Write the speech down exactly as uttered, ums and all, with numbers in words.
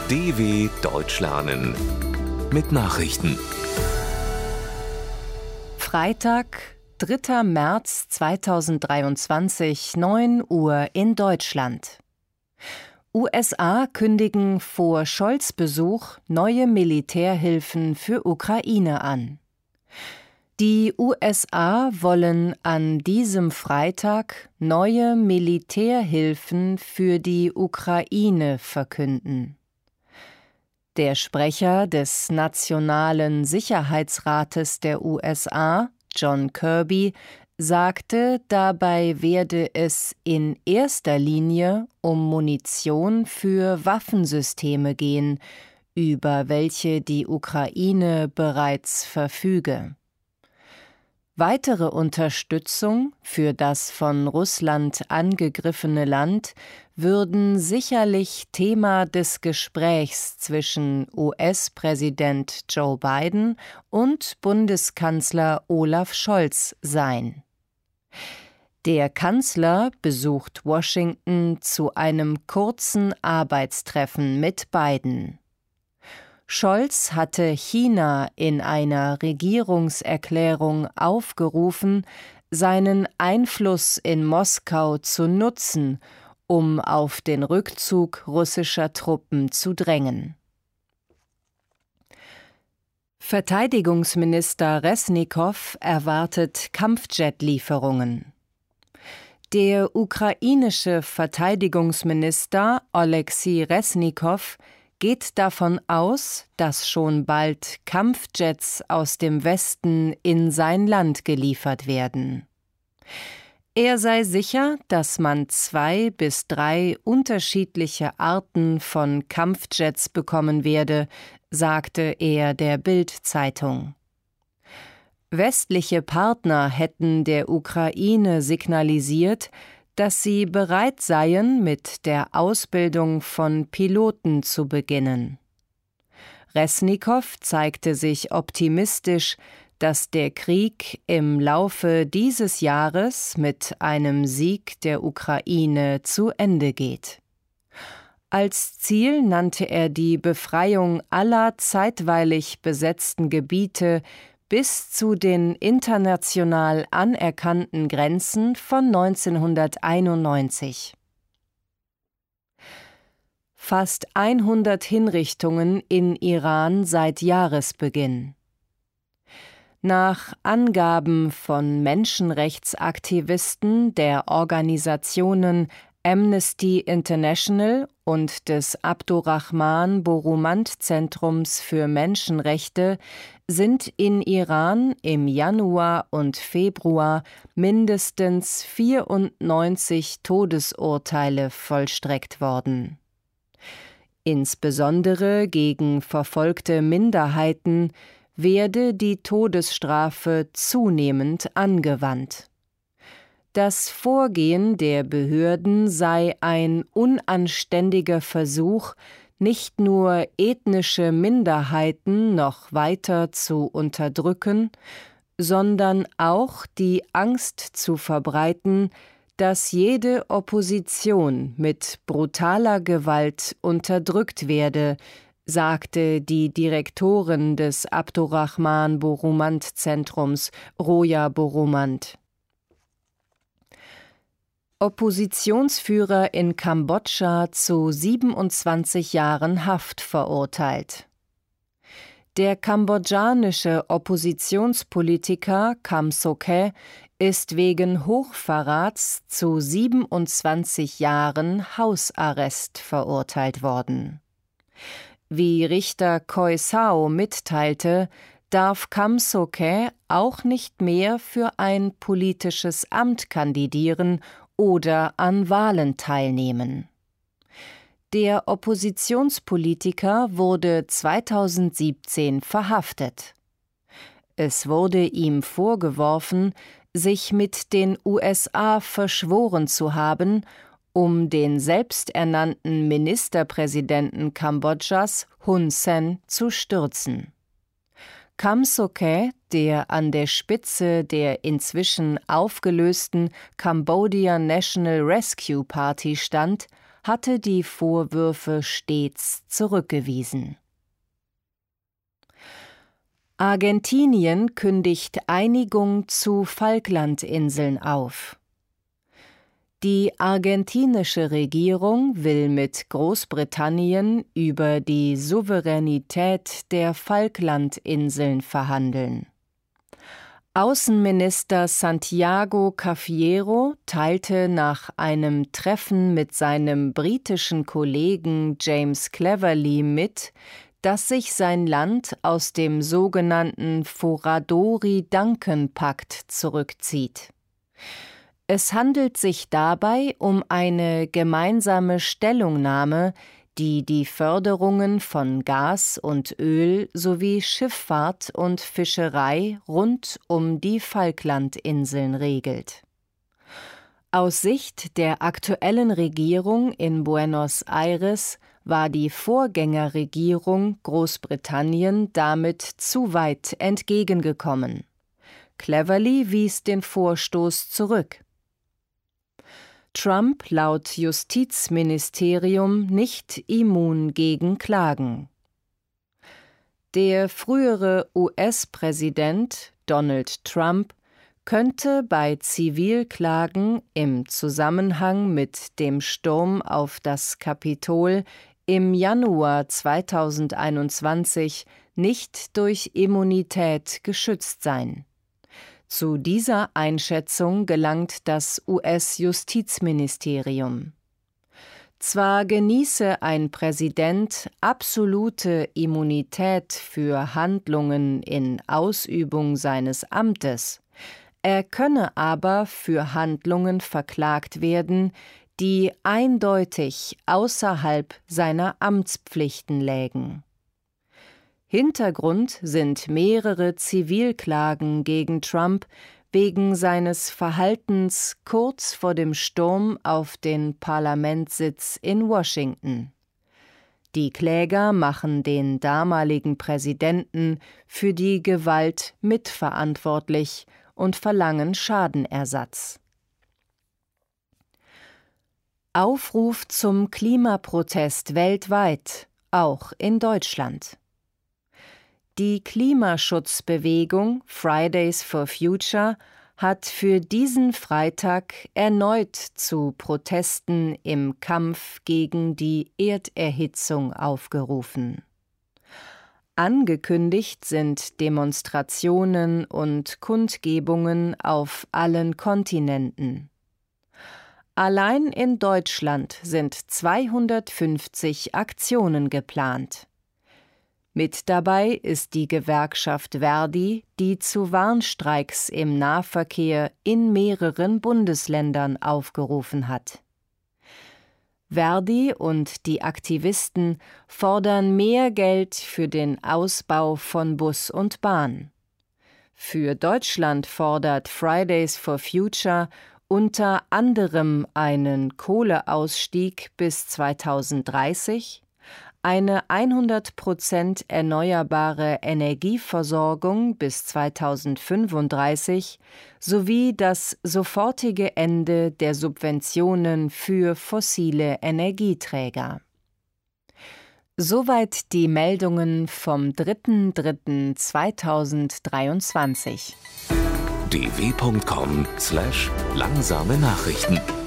D W Deutsch lernen mit Nachrichten. Freitag, dritter März zweitausenddreiundzwanzig, neun Uhr in Deutschland. U S A kündigen vor Scholz' Besuch neue Militärhilfen für Ukraine an. Die U S A wollen an diesem Freitag neue Militärhilfen für die Ukraine verkünden. Der Sprecher des Nationalen Sicherheitsrates der U S A, John Kirby, sagte, dabei werde es in erster Linie um Munition für Waffensysteme gehen, über welche die Ukraine bereits verfüge. Weitere Unterstützung für das von Russland angegriffene Land würden sicherlich Thema des Gesprächs zwischen U S-Präsident Joe Biden und Bundeskanzler Olaf Scholz sein. Der Kanzler besucht Washington zu einem kurzen Arbeitstreffen mit Biden. Scholz hatte China in einer Regierungserklärung aufgerufen, seinen Einfluss in Moskau zu nutzen, um auf den Rückzug russischer Truppen zu drängen. Verteidigungsminister Resnikow erwartet Kampfjet-Lieferungen. Der ukrainische Verteidigungsminister Oleksiy Resnikow geht davon aus, dass schon bald Kampfjets aus dem Westen in sein Land geliefert werden. Er sei sicher, dass man zwei bis drei unterschiedliche Arten von Kampfjets bekommen werde, sagte er der Bild-Zeitung. Westliche Partner hätten der Ukraine signalisiert, dass sie bereit seien, mit der Ausbildung von Piloten zu beginnen. Resnikow zeigte sich optimistisch, dass der Krieg im Laufe dieses Jahres mit einem Sieg der Ukraine zu Ende geht. Als Ziel nannte er die Befreiung aller zeitweilig besetzten Gebiete bis zu den international anerkannten Grenzen von neunzehnhunderteinundneunzig. Fast hundert Hinrichtungen in Iran seit Jahresbeginn. Nach Angaben von Menschenrechtsaktivisten der Organisationen Amnesty International und des Abdurrahman Borumand-Zentrums für Menschenrechte sind in Iran im Januar und Februar mindestens vierundneunzig Todesurteile vollstreckt worden. Insbesondere gegen verfolgte Minderheiten werde die Todesstrafe zunehmend angewandt. Das Vorgehen der Behörden sei ein unanständiger Versuch, nicht nur ethnische Minderheiten noch weiter zu unterdrücken, sondern auch die Angst zu verbreiten, dass jede Opposition mit brutaler Gewalt unterdrückt werde, sagte die Direktorin des Abdurrahman Borumand-Zentrums, Roja Borumand. Oppositionsführer in Kambodscha zu siebenundzwanzig Jahren Haft verurteilt. Der kambodschanische Oppositionspolitiker Kem Sokha ist wegen Hochverrats zu siebenundzwanzig Jahren Hausarrest verurteilt worden. Wie Richter Choi Sao mitteilte, darf Kem Sokha auch nicht mehr für ein politisches Amt kandidieren oder an Wahlen teilnehmen. Der Oppositionspolitiker wurde zweitausendsiebzehn verhaftet. Es wurde ihm vorgeworfen, sich mit den U S A verschworen zu haben, um den selbsternannten Ministerpräsidenten Kambodschas Hun Sen zu stürzen. Kem Sokha, der an der Spitze der inzwischen aufgelösten Cambodia National Rescue Party stand, hatte die Vorwürfe stets zurückgewiesen. Argentinien kündigt Einigung zu Falklandinseln auf. Die argentinische Regierung will mit Großbritannien über die Souveränität der Falklandinseln verhandeln. Außenminister Santiago Cafiero teilte nach einem Treffen mit seinem britischen Kollegen James Cleverly mit, dass sich sein Land aus dem sogenannten Foradori-Duncan-Pakt zurückzieht. Es handelt sich dabei um eine gemeinsame Stellungnahme, die die Förderungen von Gas und Öl sowie Schifffahrt und Fischerei rund um die Falklandinseln regelt. Aus Sicht der aktuellen Regierung in Buenos Aires war die Vorgängerregierung Großbritannien damit zu weit entgegengekommen. Cleverly wies den Vorstoß zurück. Trump laut Justizministerium nicht immun gegen Klagen. Der frühere U S-Präsident Donald Trump könnte bei Zivilklagen im Zusammenhang mit dem Sturm auf das Kapitol im Januar zweitausendeinundzwanzig nicht durch Immunität geschützt sein. Zu dieser Einschätzung gelangt das U S-Justizministerium. Zwar genieße ein Präsident absolute Immunität für Handlungen in Ausübung seines Amtes, er könne aber für Handlungen verklagt werden, die eindeutig außerhalb seiner Amtspflichten lägen. Hintergrund sind mehrere Zivilklagen gegen Trump wegen seines Verhaltens kurz vor dem Sturm auf den Parlamentssitz in Washington. Die Kläger machen den damaligen Präsidenten für die Gewalt mitverantwortlich und verlangen Schadenersatz. Aufruf zum Klimaprotest weltweit, auch in Deutschland. Die Klimaschutzbewegung Fridays for Future hat für diesen Freitag erneut zu Protesten im Kampf gegen die Erderhitzung aufgerufen. Angekündigt sind Demonstrationen und Kundgebungen auf allen Kontinenten. Allein in Deutschland sind zweihundertfünfzig Aktionen geplant. Mit dabei ist die Gewerkschaft ver.di, die zu Warnstreiks im Nahverkehr in mehreren Bundesländern aufgerufen hat. ver.di und die Aktivisten fordern mehr Geld für den Ausbau von Bus und Bahn. Für Deutschland fordert Fridays for Future unter anderem einen Kohleausstieg bis zweitausenddreißig, eine hundert Prozent erneuerbare Energieversorgung bis zweitausendfünfunddreißig sowie das sofortige Ende der Subventionen für fossile Energieträger. Soweit die Meldungen vom dritter dritter zweitausenddreiundzwanzig. d w punkt com slash langsame Nachrichten